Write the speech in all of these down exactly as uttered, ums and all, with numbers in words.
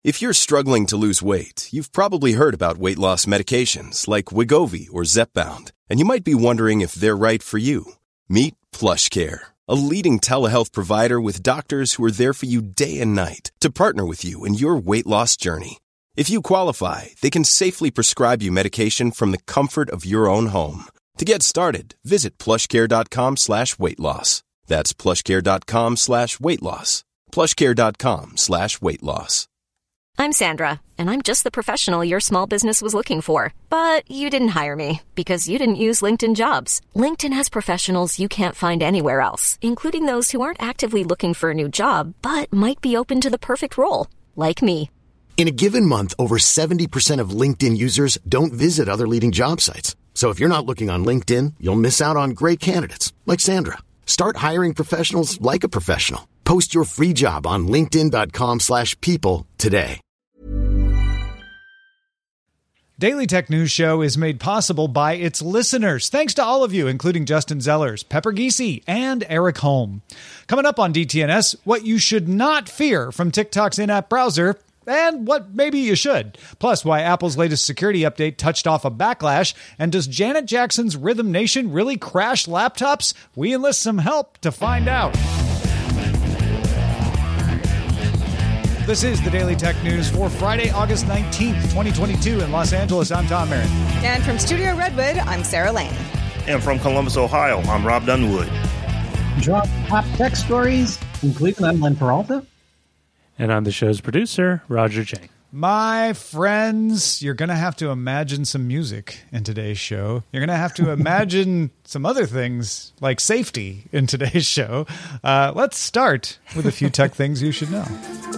If you're struggling to lose weight, you've probably heard about weight loss medications like Wegovy or Zepbound, and you might be wondering if they're right for you. Meet PlushCare, a leading telehealth provider with doctors who are there for you day and night to partner with you in your weight loss journey. If you qualify, they can safely prescribe you medication from the comfort of your own home. To get started, visit plushcare.com slash weight loss. That's plushcare.com slash weight loss. plushcare.com slash weight loss. I'm Sandra, and I'm just the professional your small business was looking for. But you didn't hire me because you didn't use LinkedIn Jobs. LinkedIn has professionals you can't find anywhere else, including those who aren't actively looking for a new job, but might be open to the perfect role, like me. In a given month, over seventy percent of LinkedIn users don't visit other leading job sites. So if you're not looking on LinkedIn, you'll miss out on great candidates, like Sandra. Start hiring professionals like a professional. Post your free job on linkedin.com slash people today. Daily Tech News Show is made possible by its listeners. Thanks to all of you, including Justin Zellers, Pepper Giese, and Eric Holm. Coming up on D T N S, what you should not fear from TikTok's in-app browser, and what maybe you should. Plus, why Apple's latest security update touched off a backlash, and does Janet Jackson's Rhythm Nation really crash laptops? We enlist some help to find out. This is the Daily Tech News for Friday, August nineteenth, twenty twenty-two in Los Angeles. I'm Tom Merritt. And from Studio Redwood, I'm Sarah Lane. And from Columbus, Ohio, I'm Rob Dunwood. Drop top tech stories in Cleveland, I'm Len Peralta. And I'm the show's producer, Roger Chang. My friends, you're going to have to imagine some music in today's show. You're going to have to imagine some other things like safety in today's show. Uh, let's start with a few tech things you should know.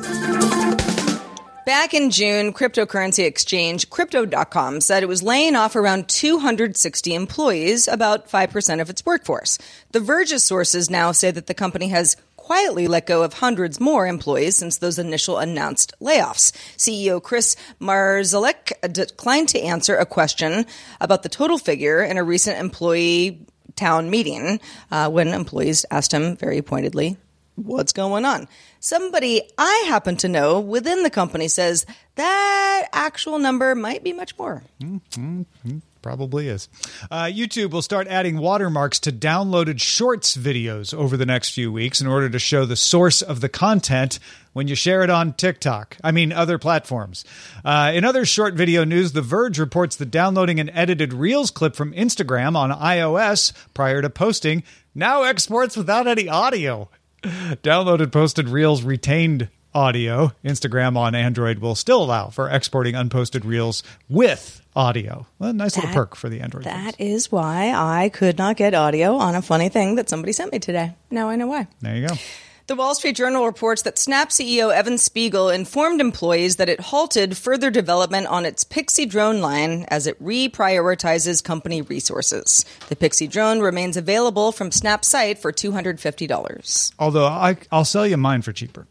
Back in June, cryptocurrency exchange Crypto dot com said it was laying off around two hundred sixty employees, about five percent of its workforce. The Verge's sources now say that the company has quietly let go of hundreds more employees since those initial announced layoffs. C E O Chris Marszalek declined to answer a question about the total figure in a recent employee town meeting uh, when employees asked him very pointedly, what's going on? Somebody I happen to know within the company says that actual number might be much more. Mm-hmm. Probably is. Uh, YouTube will start adding watermarks to downloaded Shorts videos over the next few weeks in order to show the source of the content when you share it on TikTok. I mean, other platforms. Uh, in other short video news, The Verge reports that downloading an edited Reels clip from Instagram on iOS prior to posting now exports without any audio. Downloaded posted Reels retained audio. Instagram on Android will still allow for exporting unposted Reels with audio. Well, a nice that, little perk for the Android That phones. Is why I could not get audio on a funny thing that somebody sent me today. Now I know why. There you go. The Wall Street Journal reports that Snap C E O Evan Spiegel informed employees that it halted further development on its Pixie drone line as it reprioritizes company resources. The Pixie drone remains available from Snap's site for two hundred fifty dollars. Although I, I'll sell you mine for cheaper.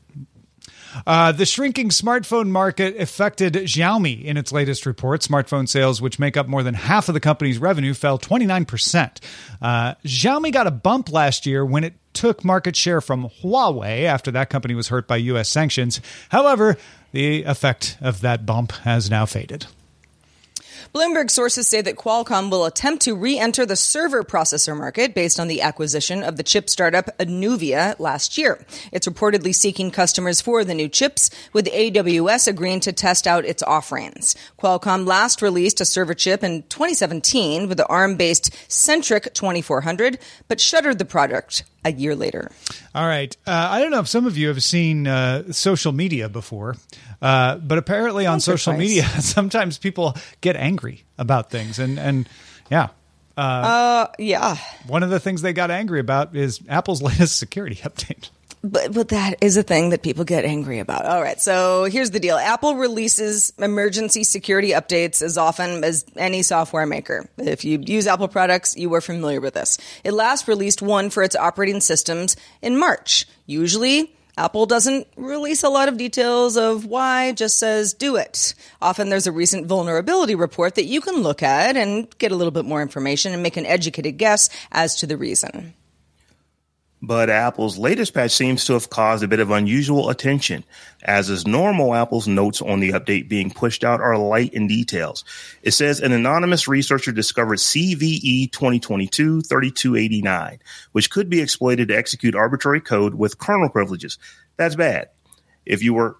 Uh, the shrinking smartphone market affected Xiaomi in its latest report. Smartphone sales, which make up more than half of the company's revenue, fell twenty-nine percent. Uh, Xiaomi got a bump last year when it took market share from Huawei after that company was hurt by U S sanctions. However, the effect of that bump has now faded. Bloomberg sources say that Qualcomm will attempt to re-enter the server processor market based on the acquisition of the chip startup Anuvia last year. It's reportedly seeking customers for the new chips, with A W S agreeing to test out its offerings. Qualcomm last released a server chip in twenty seventeen with the ARM-based Centric twenty-four hundred, but shuttered the product a year later. All right. Uh, I don't know if some of you have seen uh, social media before, uh, but apparently on social media, sometimes people get angry about things. And, and yeah. Uh, uh, yeah. One of the things they got angry about is Apple's latest security update. But but that is a thing that people get angry about. All right, so here's the deal. Apple releases emergency security updates as often as any software maker. If you use Apple products, you are familiar with this. It last released one for its operating systems in March. Usually, Apple doesn't release a lot of details of why, just says do it. Often there's a recent vulnerability report that you can look at and get a little bit more information and make an educated guess as to the reason. But Apple's latest patch seems to have caused a bit of unusual attention. As is normal, Apple's notes on the update being pushed out are light in details. It says an anonymous researcher discovered C V E twenty twenty-two dash thirty-two eighty-nine, which could be exploited to execute arbitrary code with kernel privileges. That's bad. If you were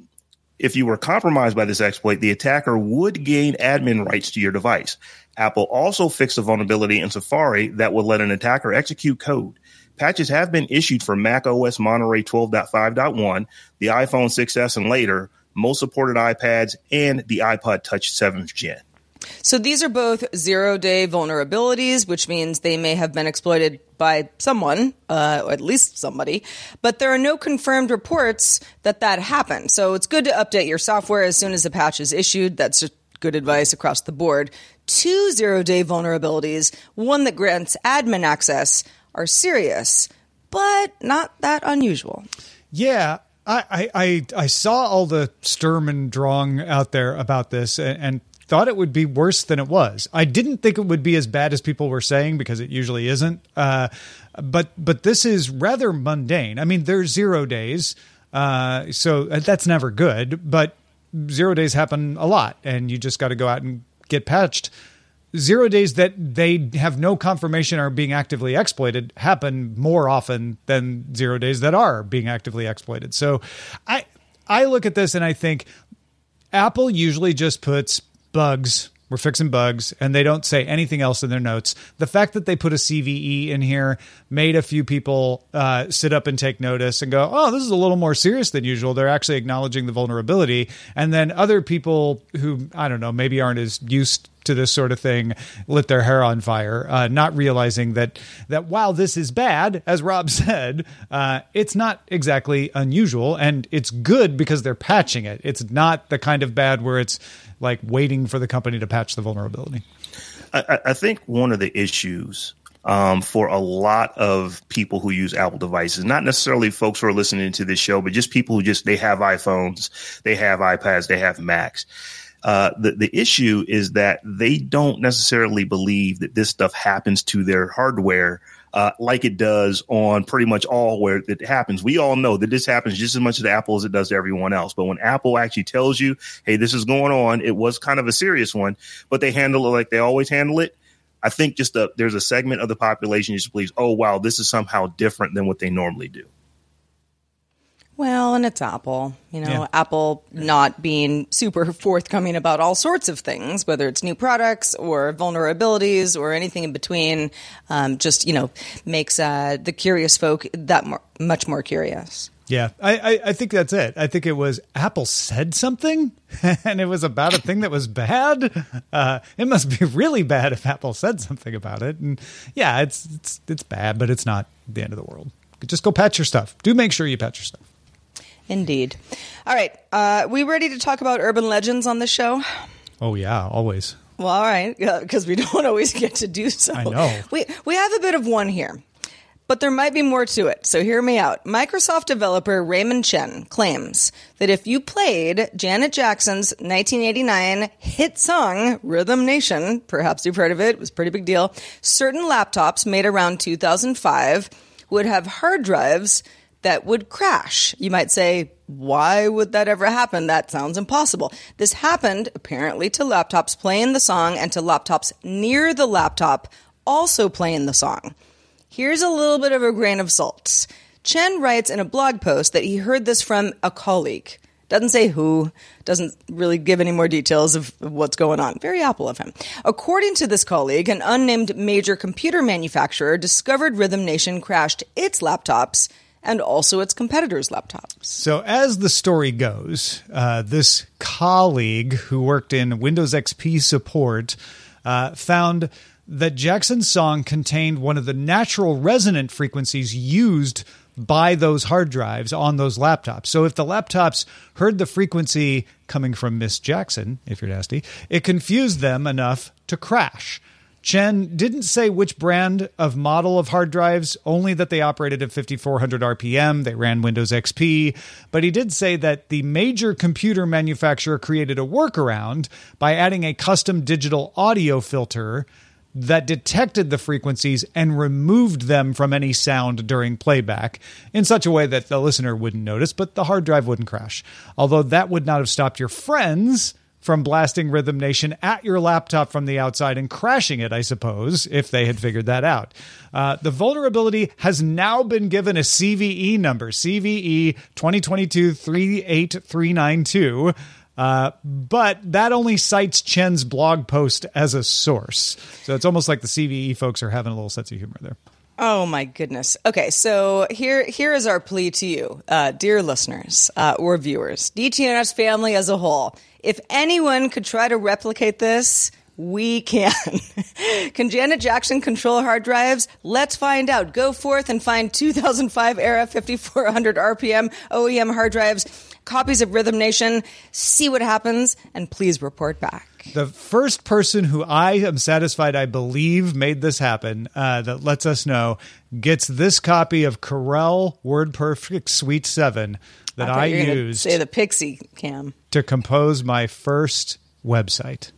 If you were compromised by this exploit, the attacker would gain admin rights to your device. Apple also fixed a vulnerability in Safari that would let an attacker execute code. Patches have been issued for macOS Monterey twelve point five point one, the iPhone six S and later, most supported iPads, and the iPod Touch seventh gen. So these are both zero-day vulnerabilities, which means they may have been exploited by someone, uh, or at least somebody, but there are no confirmed reports that that happened. So it's good to update your software as soon as a patch is issued. That's just good advice across the board. Two zero-day vulnerabilities, one that grants admin access, are serious, but not that unusual. Yeah, I I, I saw all the Sturm and Drang out there about this and, and thought it would be worse than it was. I didn't think it would be as bad as people were saying because it usually isn't. Uh, but but this is rather mundane. I mean, there's zero days, uh, so that's never good. But zero days happen a lot, and you just got to go out and get patched. Zero days that they have no confirmation are being actively exploited happen more often than zero days that are being actively exploited. So I I look at this and I think Apple usually just puts bugs, we're fixing bugs, and they don't say anything else in their notes. The fact that they put a C V E in here made a few people uh, sit up and take notice and go, oh, this is a little more serious than usual. They're actually acknowledging the vulnerability. And then other people who, I don't know, maybe aren't as used to this sort of thing lit their hair on fire, uh, not realizing that that while this is bad, as Rob said, uh, it's not exactly unusual, and it's good because they're patching it. It's not the kind of bad where it's like waiting for the company to patch the vulnerability. I, I think one of the issues um, for a lot of people who use Apple devices, not necessarily folks who are listening to this show, but just people who just, they have iPhones, they have iPads, they have Macs. Uh, the, the issue is that they don't necessarily believe that this stuff happens to their hardware uh, like it does on pretty much all where it happens. We all know that this happens just as much to Apple as it does to everyone else. But when Apple actually tells you, hey, this is going on, it was kind of a serious one, but they handle it like they always handle it. I think just a, there's a segment of the population who just believes, oh, wow, this is somehow different than what they normally do. Well, and it's Apple, you know, Yeah. Apple not being super forthcoming about all sorts of things, whether it's new products or vulnerabilities or anything in between, um, just, you know, makes uh, the curious folk that more, much more curious. Yeah, I, I, I think that's it. I think it was Apple said something and it was about a thing that was bad. Uh, it must be really bad if Apple said something about it. And yeah, it's, it's, it's bad, but it's not the end of the world. Just go patch your stuff. Do make sure you patch your stuff. Indeed. All right. Uh, we ready to talk about urban legends on this show? Oh, yeah, always. Well, all right, because we don't always get to do so. I know. We, we have a bit of one here, but there might be more to it, so hear me out. Microsoft developer Raymond Chen claims that if you played Janet Jackson's nineteen eighty-nine hit song, Rhythm Nation, perhaps you've heard of it, it was a pretty big deal, certain laptops made around two thousand five would have hard drives that would crash. You might say, why would that ever happen? That sounds impossible. This happened, apparently, to laptops playing the song and to laptops near the laptop also playing the song. Here's a little bit of a grain of salt. Chen writes in a blog post that he heard this from a colleague. Doesn't say who, doesn't really give any more details of what's going on. Very Apple of him. According to this colleague, an unnamed major computer manufacturer discovered Rhythm Nation crashed its laptops and also its competitors' laptops. So as the story goes, uh, this colleague who worked in Windows X P support uh, found that Jackson's song contained one of the natural resonant frequencies used by those hard drives on those laptops. So if the laptops heard the frequency coming from Miss Jackson, if you're nasty, it confused them enough to crash. Chen didn't say which brand of model of hard drives, only that they operated at fifty-four hundred R P M, they ran Windows X P, but he did say that the major computer manufacturer created a workaround by adding a custom digital audio filter that detected the frequencies and removed them from any sound during playback in such a way that the listener wouldn't notice, but the hard drive wouldn't crash. Although that would not have stopped your friends from blasting Rhythm Nation at your laptop from the outside and crashing it, I suppose, if they had figured that out. Uh, the vulnerability has now been given a C V E number, C V E twenty twenty-two dash three eight three nine two. Uh, but that only cites Chen's blog post as a source. So it's almost like the C V E folks are having a little sense of humor there. Oh, my goodness. Okay, so here here is our plea to you, uh, dear listeners uh, or viewers, D T N S family as a whole. If anyone could try to replicate this, we can. Can Janet Jackson control hard drives? Let's find out. Go forth and find two thousand five era fifty-four hundred R P M O E M hard drives, copies of Rhythm Nation, see what happens, and please report back. The first person who I am satisfied I believe made this happen, uh, that lets us know, gets this copy of Corel WordPerfect Suite seven that I, I used say the Pixie Cam to compose my first website.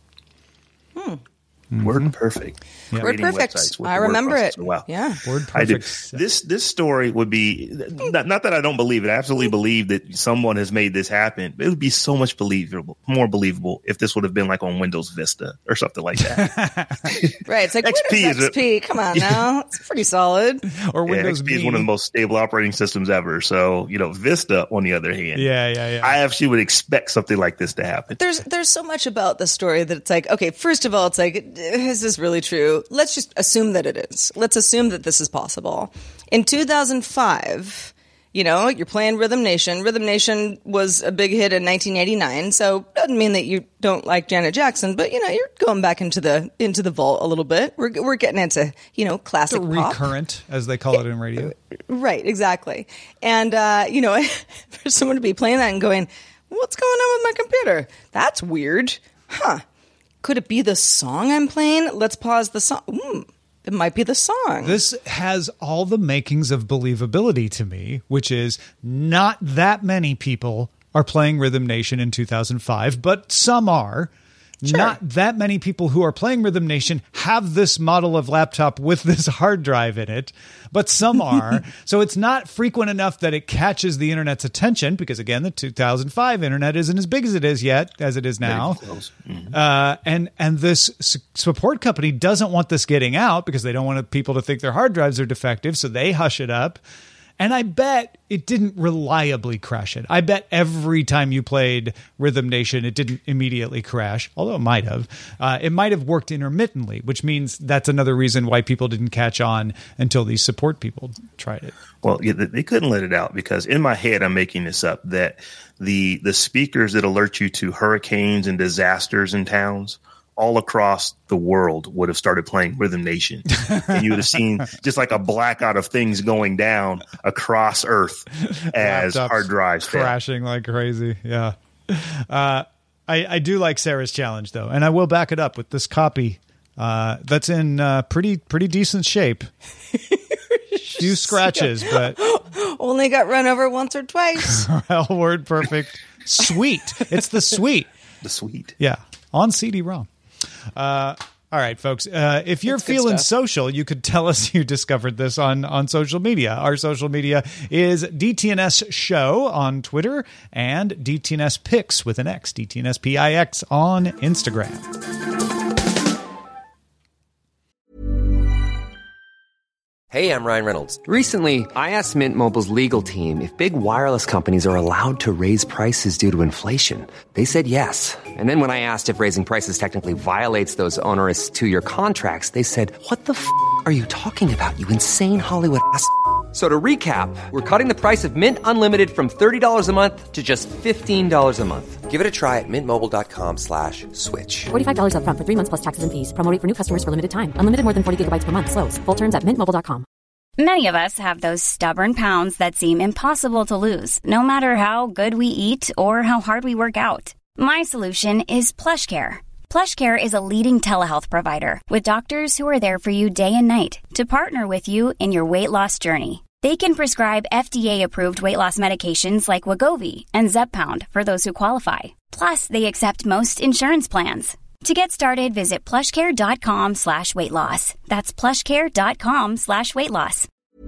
Hmm. Mm-hmm. WordPerfect. Yeah. WordPerfect. I remember it. Wow. Yeah. WordPerfect. I do. This this story would be not, not that I don't believe it. I absolutely believe that someone has made this happen. It would be so much believable, more believable if this would have been like on Windows Vista or something like that. Right. It's like X P Windows is X P. Come on now. It's pretty solid. Or yeah, Windows X P Me. is one of the most stable operating systems ever. So, you know, Vista, on the other hand, yeah, yeah, yeah. I actually would expect something like this to happen. There's there's so much about the story that it's like, okay, first of all, it's like, is this really true? Let's just assume that it is. Let's assume that this is possible. In two thousand five, you know, you're playing Rhythm Nation. Rhythm Nation was a big hit in nineteen eighty-nine, so doesn't mean that you don't like Janet Jackson, but you know, you're going back into the into the vault a little bit. We're we're getting into, you know, classic the pop. Recurrent, as they call it in radio. Right, exactly. And uh, you know, for someone to be playing that and going, "What's going on with my computer? That's weird." Huh. Could it be the song I'm playing? Let's pause the song. Mm, it might be the song. This has all the makings of believability to me, which is not that many people are playing Rhythm Nation in two thousand five, but some are. Sure. Not that many people who are playing Rhythm Nation have this model of laptop with this hard drive in it, but some are. So it's not frequent enough that it catches the internet's attention because, again, the two thousand five internet isn't as big as it is yet, as it is now. Mm-hmm. Uh, and and this s- support company doesn't want this getting out because they don't want people to think their hard drives are defective, so they hush it up. And I bet it didn't reliably crash it. I bet every time you played Rhythm Nation, it didn't immediately crash, although it might have. Uh, it might have worked intermittently, which means that's another reason why people didn't catch on until these support people tried it. Well, yeah, they couldn't let it out because in my head, I'm making this up, that the the speakers that alert you to hurricanes and disasters in towns all across the world would have started playing Rhythm Nation. And you would have seen just like a blackout of things going down across Earth as Laptops hard drives fail. crashing like crazy. Yeah. Uh, I, I do like Sarah's challenge, though, and I will back it up with this copy uh, that's in uh, pretty pretty decent shape. Few scratches, but only got run over once or twice. WordPerfect Suite. It's the Suite. The Suite. Yeah, on C D ROM. Uh, all right, folks. Uh, if you're That's good feeling stuff. social, you could tell us you discovered this on, on social media. Our social media is D T N S Show on Twitter and D T N S Pix with an X, D T N S P I X on Instagram. Hey, I'm Ryan Reynolds. Recently, I asked Mint Mobile's legal team if big wireless companies are allowed to raise prices due to inflation. They said yes. And then when I asked if raising prices technically violates those onerous two-year contracts, they said, what the f*** are you talking about, you insane Hollywood ass f- So to recap, we're cutting the price of Mint Unlimited from thirty dollars a month to just fifteen dollars a month. Give it a try at mintmobile.com slash switch. forty-five dollars up front for three months plus taxes and fees. Promo rate for new customers for limited time. Unlimited more than forty gigabytes per month. Slows full terms at mint mobile dot com. Many of us have those stubborn pounds that seem impossible to lose, no matter how good we eat or how hard we work out. My solution is PlushCare. PlushCare is a leading telehealth provider with doctors who are there for you day and night to partner with you in your weight loss journey. They can prescribe F D A-approved weight loss medications like Wegovy and Zepbound for those who qualify. Plus, they accept most insurance plans. To get started, visit plushcare.com slash weight loss. That's plushcare.com slash weight loss.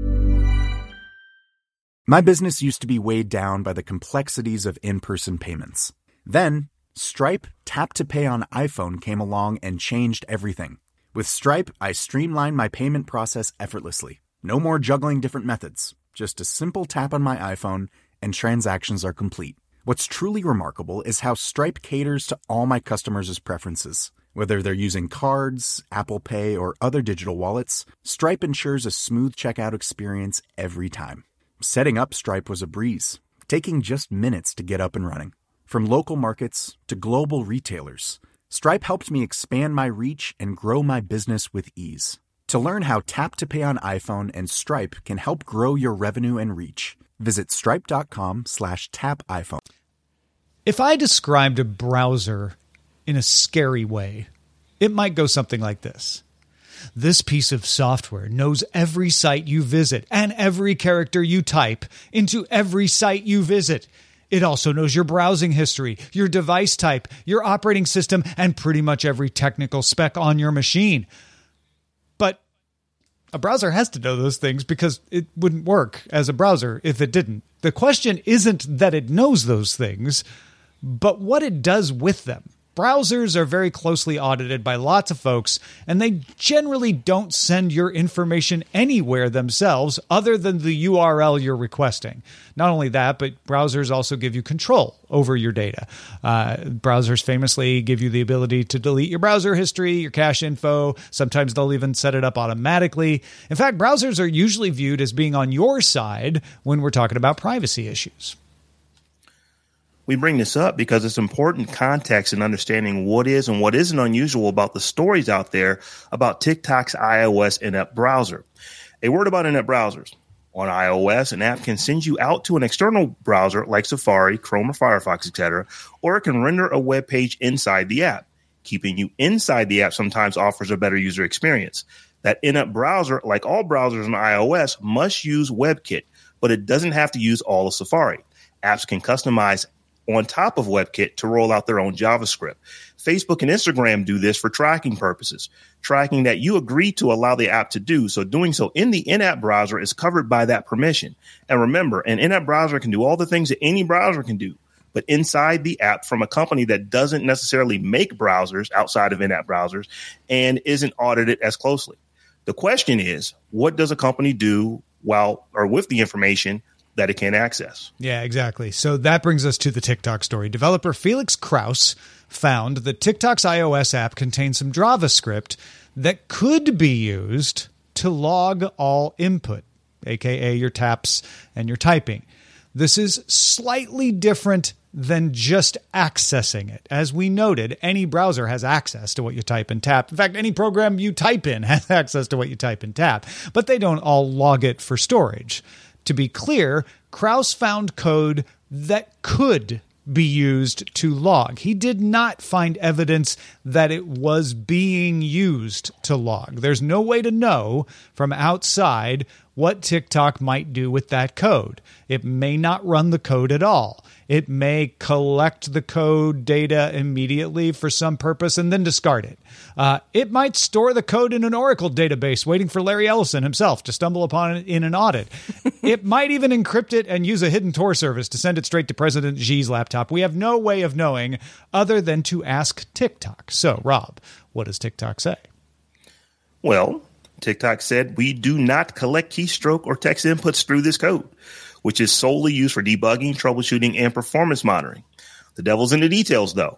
My business used to be weighed down by the complexities of in-person payments. Then, Stripe Tap to Pay on iPhone came along and changed everything. With Stripe, I streamlined my payment process effortlessly. No more juggling different methods. Just a simple tap on my iPhone and transactions are complete. What's truly remarkable is how Stripe caters to all my customers' preferences. Whether they're using cards, Apple Pay, or other digital wallets, Stripe ensures a smooth checkout experience every time. Setting up Stripe was a breeze, taking just minutes to get up and running. From local markets to global retailers, Stripe helped me expand my reach and grow my business with ease. To learn how Tap to Pay on iPhone and Stripe can help grow your revenue and reach, visit stripe.com slash tap iPhone. If I described a browser in a scary way, it might go something like this. This piece of software knows every site you visit and every character you type into every site you visit. It also knows your browsing history, your device type, your operating system, and pretty much every technical spec on your machine. But a browser has to know those things because it wouldn't work as a browser if it didn't. The question isn't that it knows those things, but what it does with them. Browsers are very closely audited by lots of folks, and they generally don't send your information anywhere themselves other than the U R L you're requesting. Not only that, but browsers also give you control over your data. Uh, browsers famously give you the ability to delete your browser history, your cache info. Sometimes they'll even set it up automatically. In fact, browsers are usually viewed as being on your side when we're talking about privacy issues. We bring this up because it's important context in understanding what is and what isn't unusual about the stories out there about TikTok's iOS in-app browser. A word about in-app browsers. On iOS, an app can send you out to an external browser like Safari, Chrome, or Firefox, et cetera, or it can render a web page inside the app. Keeping you inside the app sometimes offers a better user experience. That in-app browser, like all browsers on iOS, must use WebKit, but it doesn't have to use all of Safari. Apps can customize on top of WebKit to roll out their own JavaScript. Facebook and Instagram do this for tracking purposes, tracking that you agree to allow the app to do. So doing so in the in-app browser is covered by that permission. And remember, an in-app browser can do all the things that any browser can do, but inside the app from a company that doesn't necessarily make browsers outside of in-app browsers and isn't audited as closely. The question is, what does a company do while or with the information that it can't access? Yeah, exactly. So that brings us to the TikTok story. Developer Felix Krause found that TikTok's iOS app contains some JavaScript that could be used to log all input, aka your taps and your typing. This is slightly different than just accessing it. As we noted, any browser has access to what you type and tap. In fact, any program you type in has access to what you type and tap, but they don't all log it for storage. To be clear, Krause found code that could be used to log. He did not find evidence that it was being used to log. There's no way to know from outside what TikTok might do with that code. It may not run the code at all. It may collect the code data immediately for some purpose and then discard it. Uh, it might store the code in an Oracle database waiting for Larry Ellison himself to stumble upon it in an audit. It might even encrypt it and use a hidden Tor service to send it straight to President Xi's laptop. We have no way of knowing other than to ask TikTok. So, Rob, what does TikTok say? Well, TikTok said, we do not collect keystroke or text inputs through this code, which is solely used for debugging, troubleshooting, and performance monitoring. The devil's in the details, though.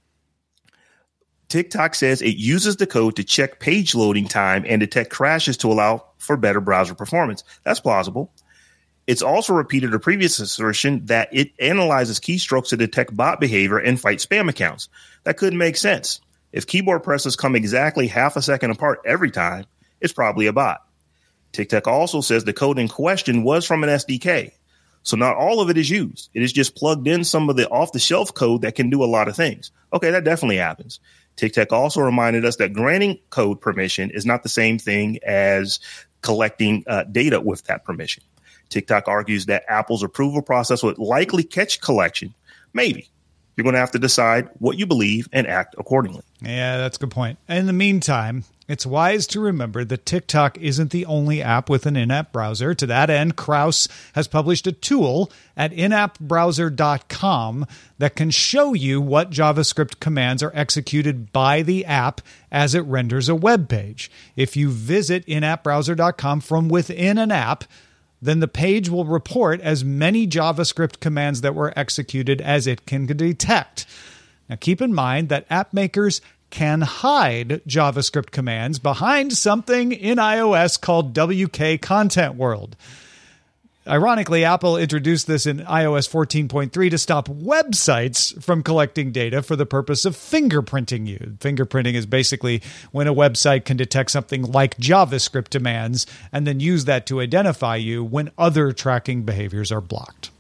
TikTok says it uses the code to check page loading time and detect crashes to allow for better browser performance. That's plausible. It's also repeated a previous assertion that it analyzes keystrokes to detect bot behavior and fight spam accounts. That could make sense. If keyboard presses come exactly half a second apart every time, it's probably a bot. TikTok also says the code in question was from an S D K. So not all of it is used. It is just plugged in some of the off-the-shelf code that can do a lot of things. Okay, that definitely happens. TikTok also reminded us that granting code permission is not the same thing as collecting uh, data with that permission. TikTok argues that Apple's approval process would likely catch collection, maybe, You're going to have to decide what you believe and act accordingly. Yeah, that's a good point. In the meantime, it's wise to remember that TikTok isn't the only app with an in-app browser. To that end, Kraus has published a tool at in app browser dot com that can show you what JavaScript commands are executed by the app as it renders a web page. If you visit in app browser dot com from within an app, then the page will report as many JavaScript commands that were executed as it can detect. Now, keep in mind that app makers can hide JavaScript commands behind something in iOS called W K Content World. Ironically, Apple introduced this in i O S fourteen point three to stop websites from collecting data for the purpose of fingerprinting you. Fingerprinting is basically when a website can detect something like JavaScript demands and then use that to identify you when other tracking behaviors are blocked.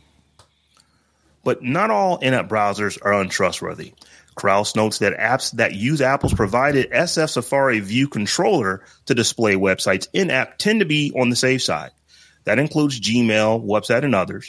But not all in-app browsers are untrustworthy. Kraus notes that apps that use Apple's provided S F Safari View controller to display websites in-app tend to be on the safe side. That includes Gmail, WhatsApp, and others.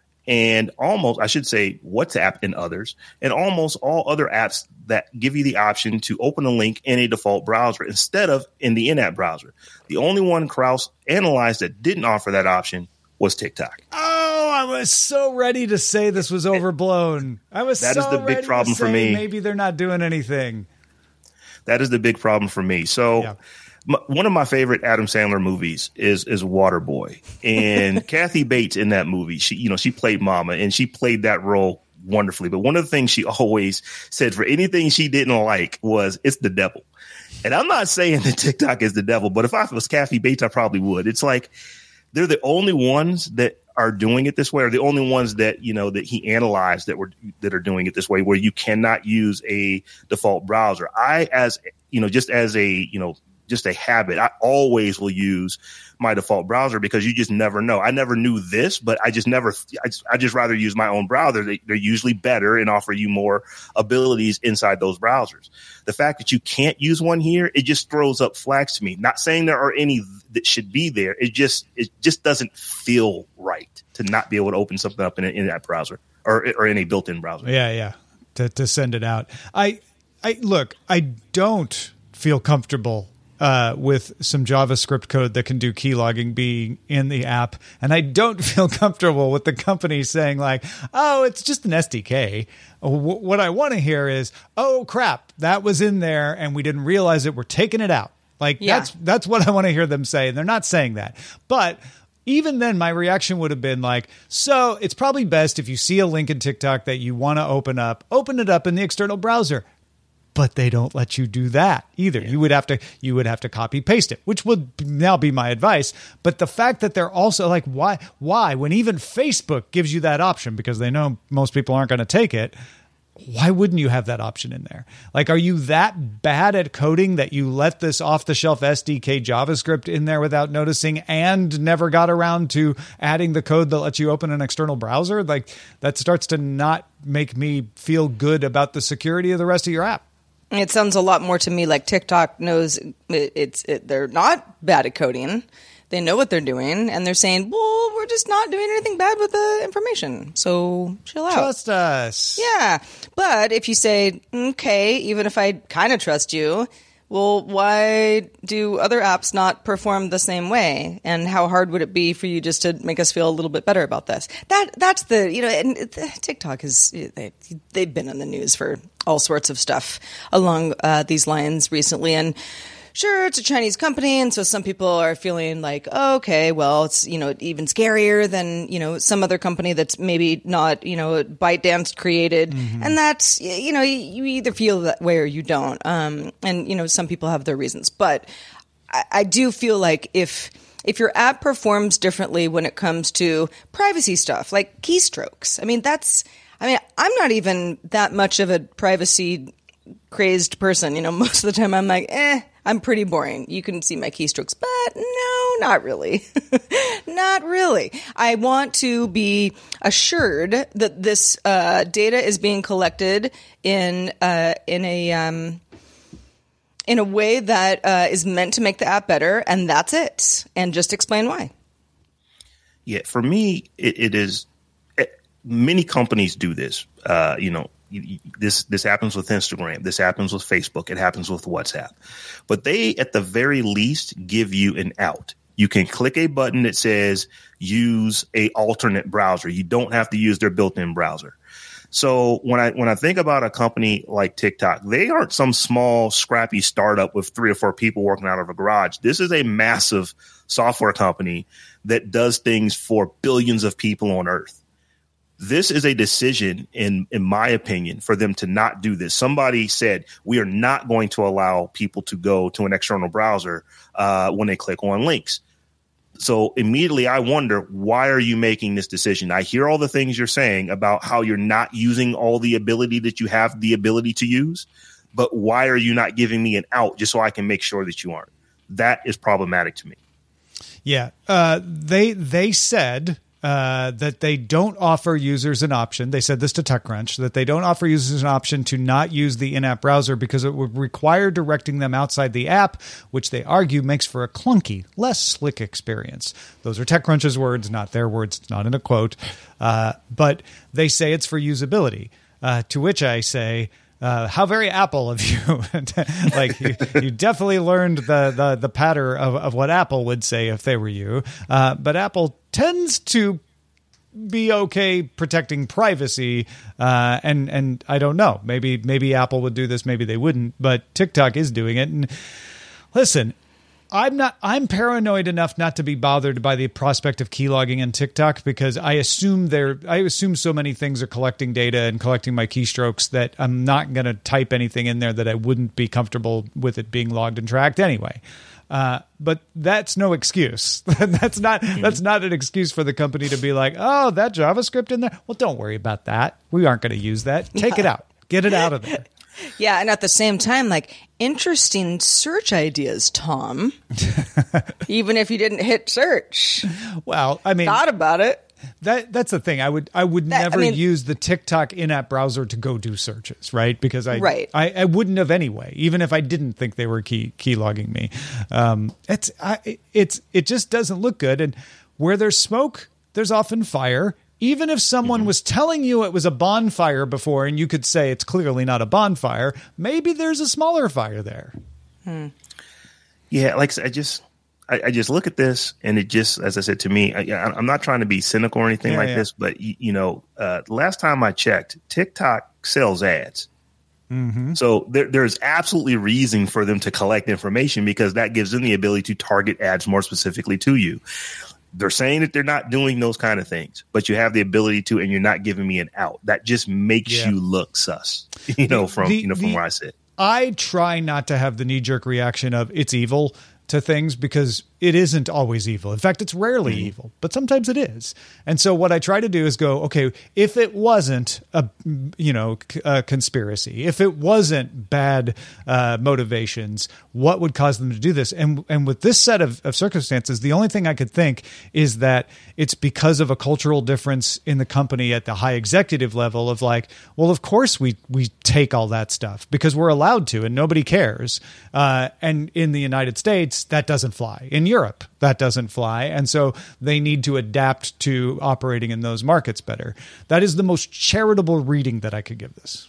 And almost, I should say, WhatsApp and others. And almost all other apps that give you the option to open a link in a default browser instead of in the in-app browser. The only one Kraus analyzed that didn't offer that option was TikTok. Oh, I was so ready to say this was overblown. I was that so is the big ready problem to for say me. Maybe they're not doing anything. That is the big problem for me. So Yeah. m- one of my favorite Adam Sandler movies is is Waterboy. And Kathy Bates in that movie, she you know, she played Mama, and she played that role wonderfully. But one of the things she always said for anything she didn't like was, it's the devil. And I'm not saying that TikTok is the devil, but if I was Kathy Bates, I probably would. It's like they're the only ones that are doing it this way, or the only ones that, you know, that he analyzed that were that are doing it this way, where you cannot use a default browser. I, as you know, just as a, you know, just a habit, I always will use my default browser because you just never know. I never knew this, but I just never, I just, I just rather use my own browser. They, they're usually better and offer you more abilities inside those browsers. The fact that you can't use one here, it just throws up flags to me. Not saying there are any that should be there. It just, it just doesn't feel right to not be able to open something up in, a, in that browser or, or in a built-in browser. Yeah, yeah. To to send it out. I, I look, I don't feel comfortable Uh, with some JavaScript code that can do keylogging being in the app. And I don't feel comfortable with the company saying like, oh, it's just an S D K. W- what I want to hear is, oh, crap, that was in there and we didn't realize it. We're taking it out. Like, Yeah. that's that's what I want to hear them say. And they're not saying that. But even then, my reaction would have been like, so it's probably best if you see a link in TikTok that you want to open up, open it up in the external browser. But they don't let you do that either. Yeah. You would have to you would have to copy paste it, which would now be my advice. But the fact that they're also like, why why when even Facebook gives you that option because they know most people aren't going to take it, why wouldn't you have that option in there? Like, are you that bad at coding that you let this off-the-shelf S D K JavaScript in there without noticing and never got around to adding the code that lets you open an external browser? Like, that starts to not make me feel good about the security of the rest of your app. It sounds a lot more to me like TikTok knows it, it's it, they're not bad at coding. They know what they're doing, and they're saying, well, we're just not doing anything bad with the information. So chill out. Trust us. Yeah. But if you say, okay, even if I kind of trust you, well, why do other apps not perform the same way? And how hard would it be for you just to make us feel a little bit better about this? That That's the, you know, and TikTok is, they, they've been in the news for all sorts of stuff along uh, these lines recently. And sure, it's a Chinese company, and so some people are feeling like, oh, okay, well, it's, you know, even scarier than, you know, some other company that's maybe not, you know, ByteDance created. Mm-hmm. And that's, you know, you, you either feel that way or you don't. Um, and, you know, some people have their reasons. But I, I do feel like if if your app performs differently when it comes to privacy stuff, like keystrokes, I mean, that's, I mean, I'm not even that much of a privacy crazed person. You know, most of the time I'm like, eh, I'm pretty boring. You can see my keystrokes, but no, not really. Not really. I want to be assured that this uh, data is being collected in uh, in a um, in a way that uh, is meant to make the app better, and that's it. And just explain why. Yeah, for me, it, it is. It, many companies do this. Uh, you know, this this happens with Instagram. This happens with Facebook. It happens with WhatsApp. But they, at the very least, give you an out. You can click a button that says use a alternate browser. You don't have to use their built-in browser. So when I when I think about a company like TikTok, they aren't some small, scrappy startup with three or four people working out of a garage. This is a massive software company that does things for billions of people on Earth. This is a decision, in in my opinion, for them to not do this. Somebody said, we are not going to allow people to go to an external browser uh, when they click on links. So immediately I wonder, why are you making this decision? I hear all the things you're saying about how you're not using all the ability that you have the ability to use, but why are you not giving me an out just so I can make sure that you aren't? That is problematic to me. Yeah. Uh, they they said uh, that they don't offer users an option. They said this to TechCrunch, that they don't offer users an option to not use the in-app browser because it would require directing them outside the app, which they argue makes for a clunky, less slick experience. Those are TechCrunch's words, not their words. It's not in a quote. Uh, but they say it's for usability, uh, to which I say, Uh, how very Apple of you. Like you, you definitely learned the, the, the patter of, of what Apple would say if they were you. Uh, but Apple tends to be okay protecting privacy. Uh, and, and I don't know, maybe, maybe Apple would do this. Maybe they wouldn't, but TikTok is doing it. And listen, I'm not, I'm paranoid enough not to be bothered by the prospect of keylogging in TikTok because I assume they're, I assume so many things are collecting data and collecting my keystrokes that I'm not going to type anything in there that I wouldn't be comfortable with it being logged and tracked anyway. Uh, but that's no excuse. that's not, that's not an excuse for the company to be like, oh, that JavaScript in there. Well, don't worry about that. We aren't going to use that. Take yeah. it out, get it out of there. Yeah, and at the same time, like, interesting search ideas, Tom. Even if you didn't hit search. Well, I mean, thought about it. That that's the thing. I would I would that, never I mean, use the TikTok in-app browser to go do searches, right? Because I right. I, I wouldn't have anyway, even if I didn't think they were key key logging me. Um, it's I, it's it just doesn't look good. And where there's smoke, there's often fire. Even if someone mm-hmm. was telling you it was a bonfire before and you could say it's clearly not a bonfire, maybe there's a smaller fire there. Hmm. Yeah, like I just I, I just look at this and it just, as I said to me, I, I'm not trying to be cynical or anything yeah, like yeah. this, but, you, you know, uh, last time I checked, TikTok sells ads. Mm-hmm. So there, there's absolutely reason for them to collect information because that gives them the ability to target ads more specifically to you. They're saying that they're not doing those kind of things, but you have the ability to, and you're not giving me an out. That just makes yeah. you look sus, you know, from the, you know from the, where I sit. I try not to have the knee-jerk reaction of it's evil to things because it isn't always evil. In fact, it's rarely mm-hmm. evil, but sometimes it is. And so what I try to do is go, okay, if it wasn't a, you know, a conspiracy, if it wasn't bad uh, motivations, what would cause them to do this? And and with this set of, of circumstances, the only thing I could think is that it's because of a cultural difference in the company at the high executive level of like, well, of course we, we take all that stuff because we're allowed to and nobody cares. Uh, and in the United States, that doesn't fly. In Europe, that doesn't fly. And so they need to adapt to operating in those markets better. That is the most charitable reading that I could give this.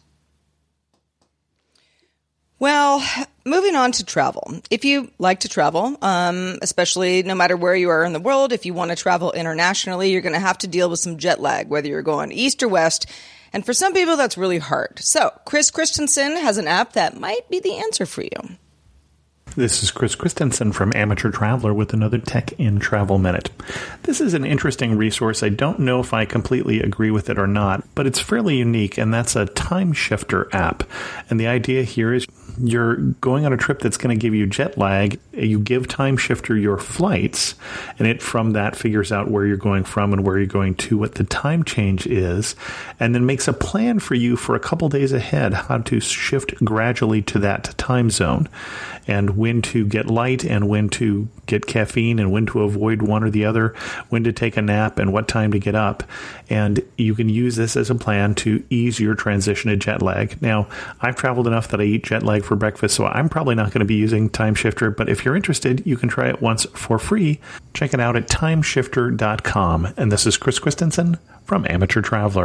Well, moving on to travel. If you like to travel, um, especially no matter where you are in the world, if you want to travel internationally, you're going to have to deal with some jet lag, whether you're going east or west. And for some people, that's really hard. So Chris Christensen has an app that might be the answer for you. This is Chris Christensen from Amateur Traveler with another Tech in Travel Minute. This is an interesting resource. I don't know if I completely agree with it or not, but it's fairly unique, and that's a time shifter app. And the idea here is you're going on a trip that's going to give you jet lag. You give Time Shifter your flights, and it from that figures out where you're going from and where you're going to, what the time change is, and then makes a plan for you for a couple days ahead how to shift gradually to that time zone, and when to get light and when to get caffeine and when to avoid one or the other, when to take a nap and what time to get up. And you can use this as a plan to ease your transition to jet lag. Now, I've traveled enough that I eat jet lag for breakfast, so I'm probably not going to be using Time Shifter, but if you're interested, you can try it once for free. Check it out at time shifter dot com. And this is Chris Christensen from Amateur Traveler.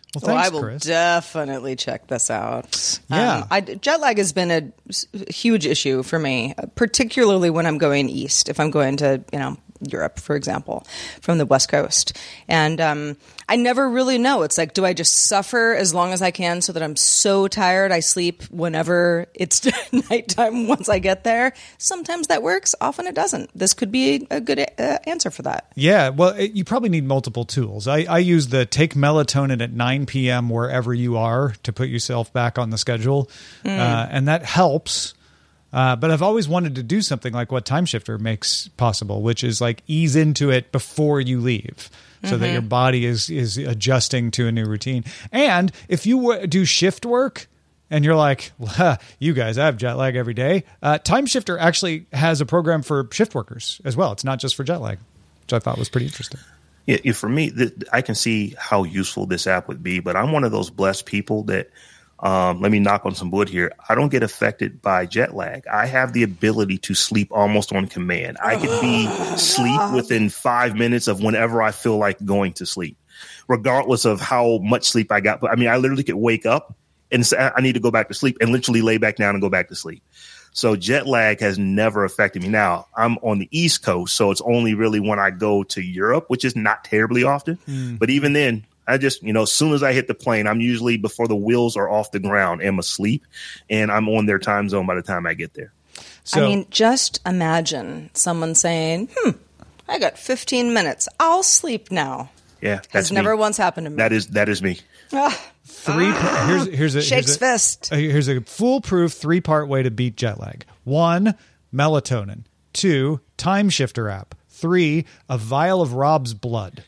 Well, well, thanks, I will Chris. definitely check this out. Yeah. Um, I, jet lag has been a s- huge issue for me, particularly when I'm going east, if I'm going to, you know, Europe, for example, from the West Coast. And um, I never really know. It's like, do I just suffer as long as I can so that I'm so tired I sleep whenever it's nighttime once I get there? Sometimes that works. Often it doesn't. This could be a good uh, answer for that. Yeah, well, it, you probably need multiple tools. I, I use the take melatonin at nine p.m. wherever you are to put yourself back on the schedule. Mm. Uh, and that helps. Uh, but I've always wanted to do something like what Time Shifter makes possible, which is like ease into it before you leave so mm-hmm. that your body is is adjusting to a new routine. And if you w- do shift work and you're like, well, you guys, I have jet lag every day, uh, Time Shifter actually has a program for shift workers as well. It's not just for jet lag, which I thought was pretty interesting. Yeah, yeah, for me, th- I can see how useful this app would be, but I'm one of those blessed people that Um, let me knock on some wood here. I don't get affected by jet lag. I have the ability to sleep almost on command. I could be asleep within five minutes of whenever I feel like going to sleep, regardless of how much sleep I got. But I mean, I literally could wake up and say, I need to go back to sleep and literally lay back down and go back to sleep. So jet lag has never affected me. Now, I'm on the East Coast, so it's only really when I go to Europe, which is not terribly often. Mm. But even then, I just, you know, as soon as I hit the plane, I'm usually before the wheels are off the ground, am asleep, and I'm on their time zone by the time I get there. So, I mean, just imagine someone saying, hmm, I got fifteen minutes. I'll sleep now. Yeah, that's Has never me. once happened to me. That is that is me. Ah, Three. ah, here's here's a Shakes here's a, fist. uh, Here's a foolproof three part way to beat jet lag. One, melatonin. Two, Time Shifter app. Three, a vial of Rob's blood.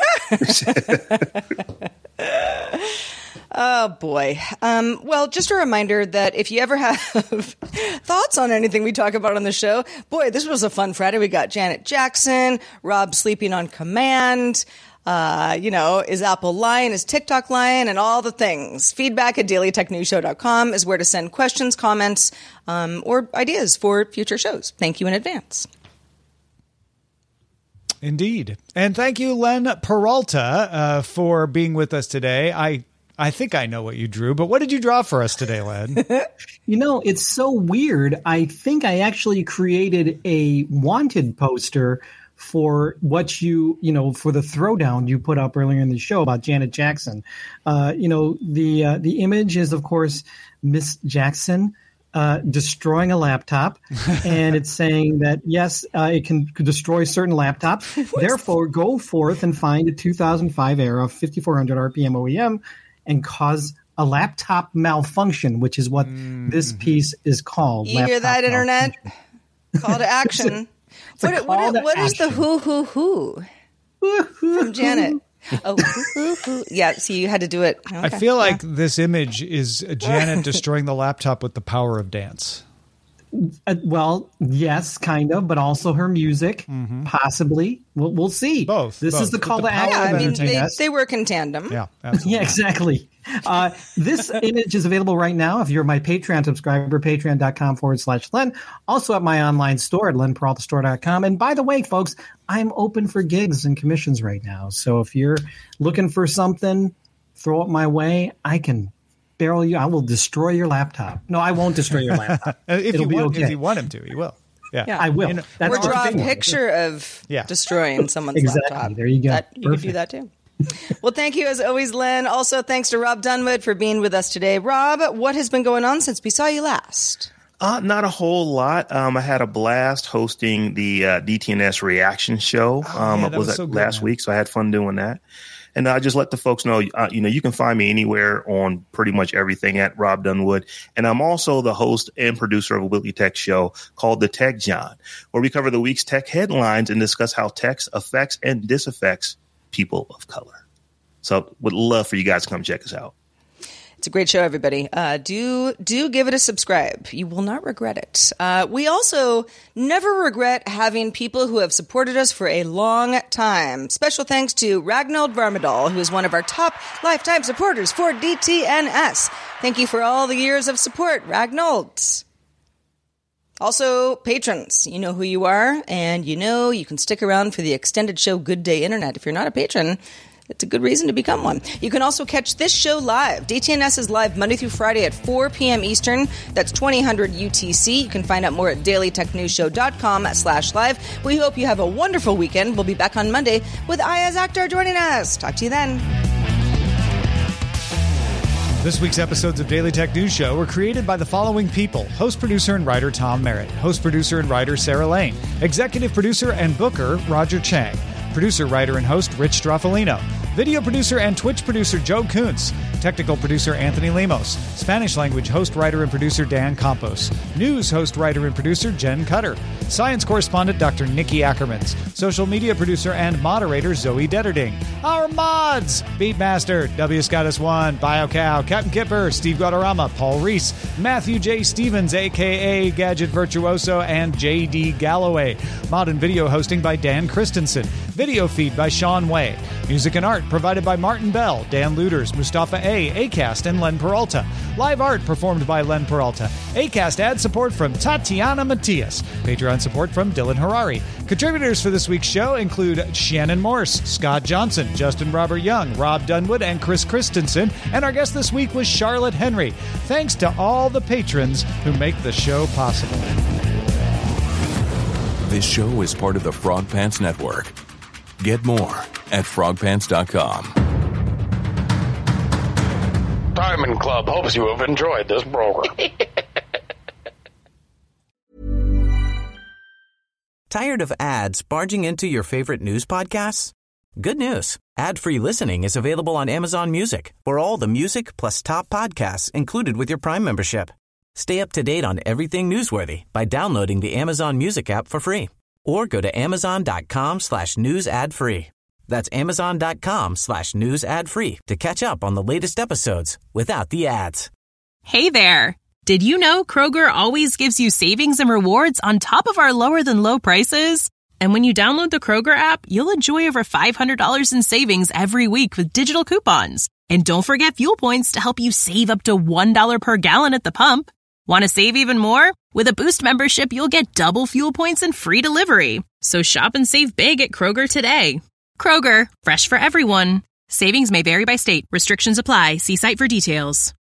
Oh, boy. Um, well, just a reminder that if you ever have thoughts on anything we talk about on the show, boy, this was a fun Friday. We got Janet Jackson, Rob sleeping on command. Uh, you know, is Apple lying? Is TikTok lying? And all the things. Feedback at daily tech news show dot com is where to send questions, comments, um, or ideas for future shows. Thank you in advance. Indeed. And thank you, Len Peralta, uh, for being with us today. I I think I know what you drew, but what did you draw for us today, Len? You know, it's so weird. I think I actually created a wanted poster for what you, you know, for the throwdown you put up earlier in the show about Janet Jackson. Uh, you know, the uh, the image is, of course, Miss Jackson Uh, destroying a laptop, and it's saying that, yes, uh, it can could destroy certain laptops. Therefore, go forth and find a two thousand five era fifty-four hundred R P M O E M and cause a laptop malfunction, which is what mm-hmm. this piece is called. You hear that, Internet? Call to action. What, what, what is the who, who, who from Janet? Oh, hoo, hoo, hoo. Yeah, see, you had to do it. Okay. I feel like yeah. this image is Janet destroying the laptop with the power of dance. Uh, well, yes, kind of, but also her music, mm-hmm. possibly. We'll, we'll see. Both. This both. is the call the to action. Yeah, I mean, they, they work in tandem. Yeah, absolutely. Yeah, exactly. Uh, this image is available right now if you're my Patreon subscriber, patreon.com forward slash Len. Also at my online store at len peralta store dot com. And by the way, folks, I'm open for gigs and commissions right now. So if you're looking for something, throw it my way. I can barrel you. I will destroy your laptop. No, I won't destroy your laptop. if, It'll you be want, okay. if you want him to, he will. Yeah, yeah. I will. You know, That's or draw a thing. picture of yeah. destroying someone's exactly. laptop. There you go. That, you could do that too. Well, thank you as always, Len. Also, thanks to Rob Dunwood for being with us today. Rob, what has been going on since we saw you last? Uh, not a whole lot. Um, I had a blast hosting the uh, D T N S reaction show. Oh, um, yeah, it that was, was so that good, last man. week, so I had fun doing that. And I just let the folks know, uh, you know, you can find me anywhere on pretty much everything at Rob Dunwood. And I'm also the host and producer of a weekly tech show called The Tech John, where we cover the week's tech headlines and discuss how tech affects and disaffects people of color. So would love for you guys to come check us out. It's a great show, everybody. Uh, do do give it a subscribe. You will not regret it. Uh, we also never regret having people who have supported us for a long time. Special thanks to Ragnold Varmadal, who is one of our top lifetime supporters for D T N S. Thank you for all the years of support, Ragnold. Also, patrons, you know who you are, and you know you can stick around for the extended show Good Day Internet. If you're not a patron, it's a good reason to become one. You can also catch this show live. D T N S is live Monday through Friday at four p.m. Eastern. That's twenty hundred U T C. You can find out more at daily tech news show dot com slash live. We hope you have a wonderful weekend. We'll be back on Monday with Ayaz Akhtar joining us. Talk to you then. This week's episodes of Daily Tech News Show were created by the following people. Host, producer, and writer Tom Merritt. Host, producer, and writer Sarah Lane. Executive producer and booker Roger Chang. Producer, writer, and host Rich Straffolino. Video producer and Twitch producer Joe Kuntz. Technical producer Anthony Lemos. Spanish language host, writer, and producer Dan Campos. News host, writer, and producer Jen Cutter. Science correspondent Doctor Nikki Ackermans. Social media producer and moderator Zoe Detterding. Our mods! Beatmaster, W Scottus one, BioCow, Captain Kipper, Steve Guadarrama, Paul Reese, Matthew J. Stevens, a k a. Gadget Virtuoso, and J D. Galloway. Mod and video hosting by Dan Christensen. Video feed by Sean Way. Music and art provided by Martin Bell, Dan Luders, Mustafa A, Acast, and Len Peralta. Live art performed by Len Peralta. Acast ad support from Tatiana Matias. Patreon support from Dylan Harari. Contributors for this week's show include Shannon Morse, Scott Johnson, Justin Robert Young, Rob Dunwood, and Chris Christensen. And our guest this week was Charlotte Henry. Thanks to all the patrons who make the show possible. This show is part of the Frog Pants Network. Get more at frog pants dot com. Diamond Club hopes you have enjoyed this program. Tired of ads barging into your favorite news podcasts? Good news. Ad-free listening is available on Amazon Music for all the music plus top podcasts included with your Prime membership. Stay up to date on everything newsworthy by downloading the Amazon Music app for free. Or go to amazon.com slash news ad free. That's amazon.com slash news ad free to catch up on the latest episodes without the ads. Hey there. Did you know Kroger always gives you savings and rewards on top of our lower than low prices? And when you download the Kroger app, you'll enjoy over five hundred dollars in savings every week with digital coupons. And don't forget fuel points to help you save up to one dollar per gallon at the pump. Want to save even more? With a Boost membership, you'll get double fuel points and free delivery. So shop and save big at Kroger today. Kroger, fresh for everyone. Savings may vary by state. Restrictions apply. See site for details.